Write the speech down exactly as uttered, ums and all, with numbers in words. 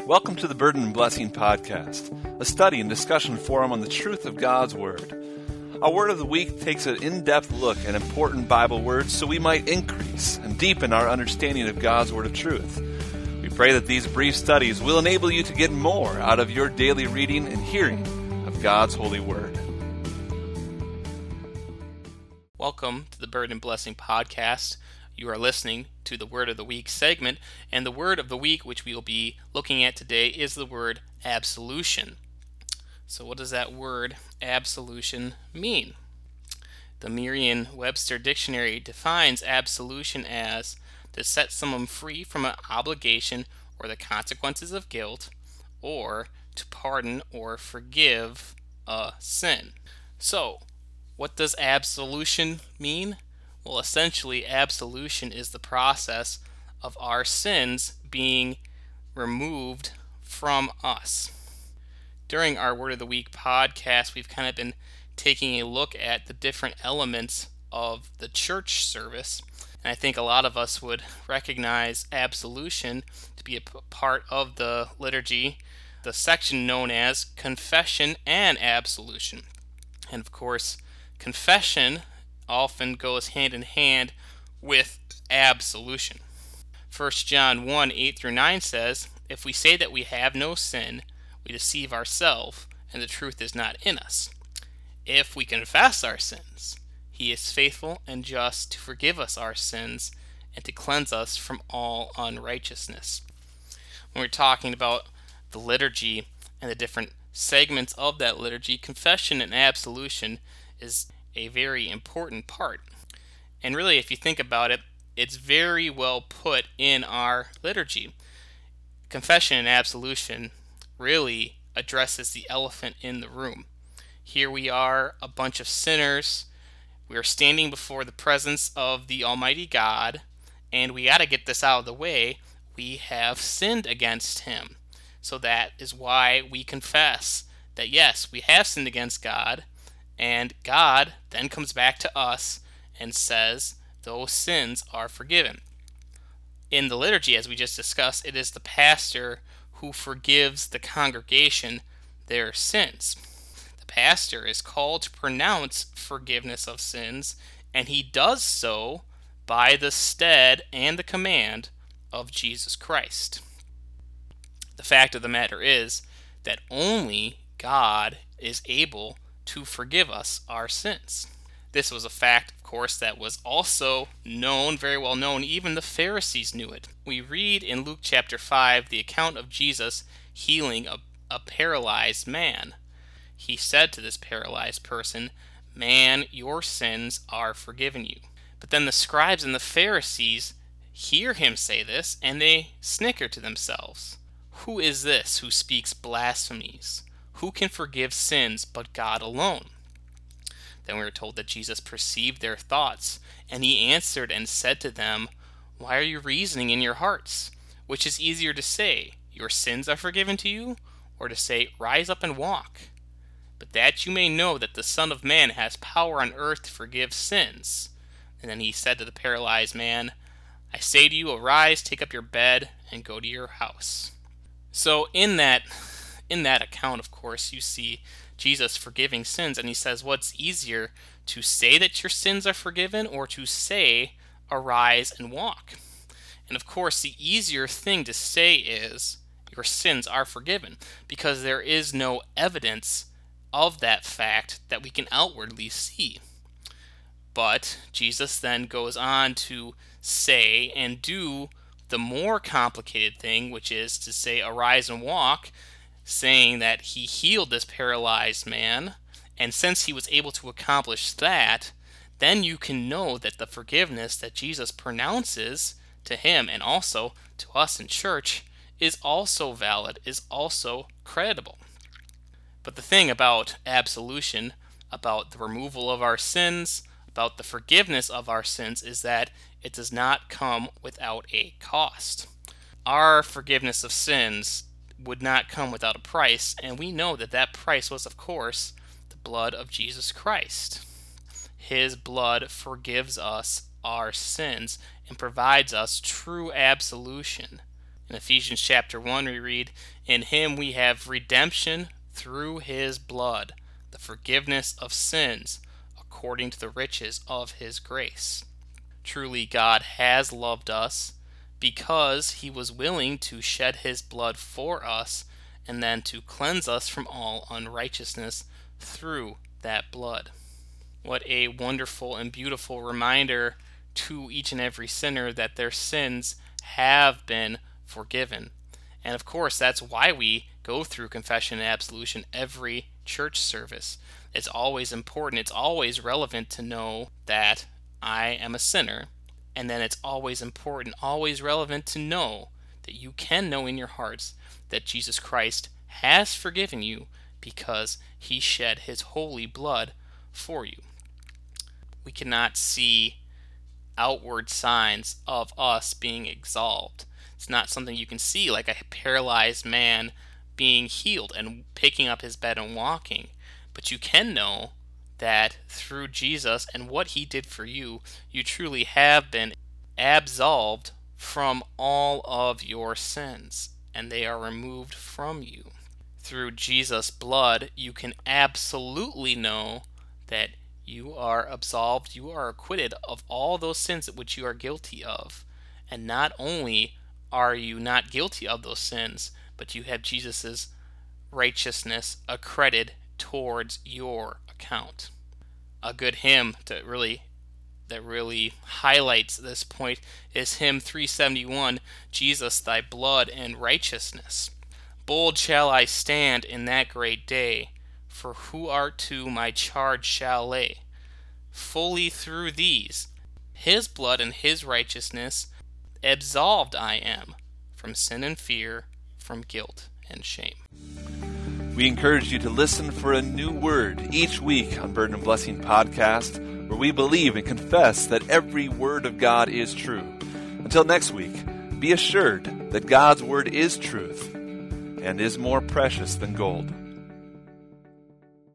Welcome to the Burden and Blessing Podcast, a study and discussion forum on the truth of God's Word. Our Word of the Week takes an in-depth look at important Bible words so we might increase and deepen our understanding of God's Word of truth. We pray that these brief studies will enable you to get more out of your daily reading and hearing of God's holy Word. Welcome to the Burden and Blessing Podcast. You are listening to the Word of the Week segment, and the Word of the Week which we will be looking at today is the word absolution. So what does that word absolution mean? The Merriam-Webster Dictionary defines absolution as to set someone free from an obligation or the consequences of guilt, or to pardon or forgive a sin. So, what does absolution mean? Well, essentially, absolution is the process of our sins being removed from us. During our Word of the Week podcast, we've kind of been taking a look at the different elements of the church service, and I think a lot of us would recognize absolution to be a p- part of the liturgy, the section known as confession and absolution. And of course, confession often goes hand in hand with absolution. First John one, eight through nine says, "If we say that we have no sin, we deceive ourselves, and the truth is not in us. If we confess our sins, he is faithful and just to forgive us our sins and to cleanse us from all unrighteousness." When we're talking about the liturgy and the different segments of that liturgy, confession and absolution is a very important part. And really, if you think about it, it's very well put in our liturgy. Confession and absolution really addresses the elephant in the room. Here we are, a bunch of sinners. We are standing before the presence of the Almighty God, and we got to get this out of the way. We have sinned against Him. So that is why we confess that yes, we have sinned against God, and God then comes back to us and says those sins are forgiven. In the liturgy, as we just discussed, it is the pastor who forgives the congregation their sins. The pastor is called to pronounce forgiveness of sins, and he does so by the stead and the command of Jesus Christ. The fact of the matter is that only God is able to forgive us our sins. This was a fact, of course, that was also known, very well known. Even the Pharisees knew it. We read in Luke chapter five the account of Jesus healing a, a paralyzed man. He said to this paralyzed person, "Man, your sins are forgiven you." But then the scribes and the Pharisees hear him say this, and they snicker to themselves. "Who is this who speaks blasphemies? Who can forgive sins but God alone?" Then we are told that Jesus perceived their thoughts, and he answered and said to them, "Why are you reasoning in your hearts? Which is easier to say, 'Your sins are forgiven to you,' or to say, 'Rise up and walk'? But that you may know that the Son of Man has power on earth to forgive sins." And then he said to the paralyzed man, "I say to you, arise, take up your bed, and go to your house." So in that In that account, of course, you see Jesus forgiving sins, and he says, what's easier, to say that your sins are forgiven or to say, arise and walk? And of course, the easier thing to say is, your sins are forgiven, because there is no evidence of that fact that we can outwardly see. But Jesus then goes on to say and do the more complicated thing, which is to say, arise and walk, saying that he healed this paralyzed man, and since he was able to accomplish that, then you can know that the forgiveness that Jesus pronounces to him and also to us in church is also valid, is also credible. But the thing about absolution, about the removal of our sins, about the forgiveness of our sins, is that it does not come without a cost. Our forgiveness of sins would not come without a price, and we know that that price was, of course, the blood of Jesus Christ. His blood forgives us our sins and provides us true absolution. In Ephesians chapter one we read, "In him we have redemption through his blood, the forgiveness of sins, according to the riches of his grace." Truly God has loved us because he was willing to shed his blood for us and then to cleanse us from all unrighteousness through that blood. What a wonderful and beautiful reminder to each and every sinner that their sins have been forgiven. And of course, that's why we go through confession and absolution every church service. It's always important, it's always relevant to know that I am a sinner. And then it's always important, always relevant to know that you can know in your hearts that Jesus Christ has forgiven you because he shed his holy blood for you. We cannot see outward signs of us being absolved. It's not something you can see, like a paralyzed man being healed and picking up his bed and walking. But you can know that through Jesus and what he did for you, you truly have been absolved from all of your sins, and they are removed from you. Through Jesus' blood, you can absolutely know that you are absolved, you are acquitted of all those sins which you are guilty of. And not only are you not guilty of those sins, but you have Jesus' righteousness accredited towards your account. A good hymn to really that really highlights this point is hymn three seventy-one, "Jesus, thy blood and righteousness. Bold shall I stand in that great day, for who art to my charge shall lay. Fully through these, his blood and his righteousness, absolved I am from sin and fear, from guilt and shame." We encourage you to listen for a new word each week on Burden and Blessing Podcast, where we believe and confess that every word of God is true. Until next week, be assured that God's word is truth and is more precious than gold.